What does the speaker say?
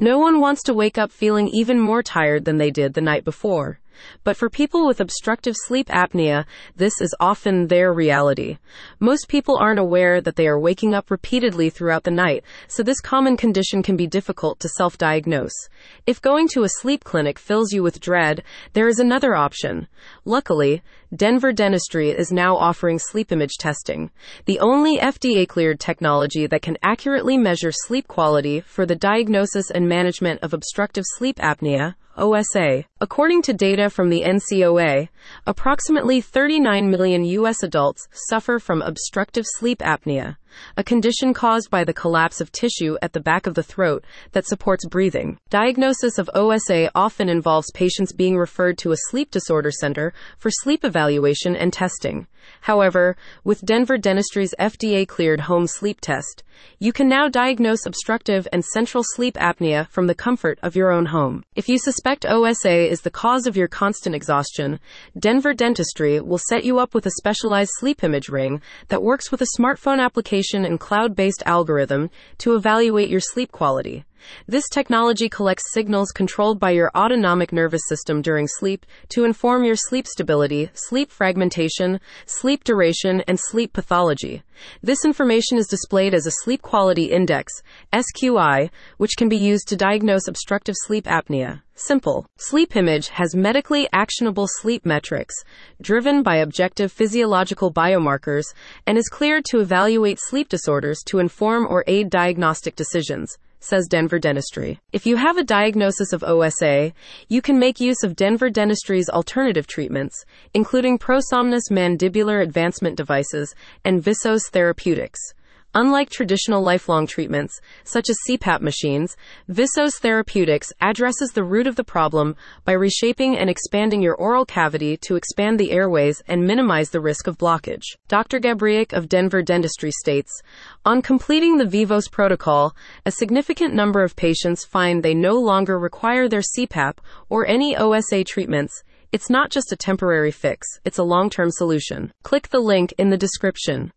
No one wants to wake up feeling even more tired than they did the night before. But for people with obstructive sleep apnea, this is often their reality. Most people aren't aware that they are waking up repeatedly throughout the night, so this common condition can be difficult to self-diagnose. If going to a sleep clinic fills you with dread, there is another option. Luckily, Denver Dentistry is now offering sleep image testing, the only FDA-cleared technology that can accurately measure sleep quality for the diagnosis and management of obstructive sleep apnea, OSA. According to data from the NCOA, approximately 39 million U.S. adults suffer from obstructive sleep apnea, a condition caused by the collapse of tissue at the back of the throat that supports breathing. Diagnosis of OSA often involves patients being referred to a sleep disorder center for sleep evaluation and testing. However, with Denver Dentistry's FDA-cleared home sleep test, you can now diagnose obstructive and central sleep apnea from the comfort of your own home. If you suspect OSA is the cause of your constant exhaustion, Denver Dentistry will set you up with a specialized sleep image ring that works with a smartphone application and cloud-based algorithm to evaluate your sleep quality. This technology collects signals controlled by your autonomic nervous system during sleep to inform your sleep stability, sleep fragmentation, sleep duration, and sleep pathology. This information is displayed as a Sleep Quality Index, SQI, which can be used to diagnose obstructive sleep apnea. Simple. Sleep Image has medically actionable sleep metrics, driven by objective physiological biomarkers, and is cleared to evaluate sleep disorders to inform or aid diagnostic decisions, says Denver Dentistry. If you have a diagnosis of OSA, you can make use of Denver Dentistry's alternative treatments, including ProSomnus mandibular advancement devices and Visos Therapeutics. Unlike traditional lifelong treatments, such as CPAP machines, Visos Therapeutics addresses the root of the problem by reshaping and expanding your oral cavity to expand the airways and minimize the risk of blockage. Dr. Gabriek of Denver Dentistry states, on completing the Vivos protocol, a significant number of patients find they no longer require their CPAP or any OSA treatments. It's not just a temporary fix, it's a long-term solution. Click the link in the description.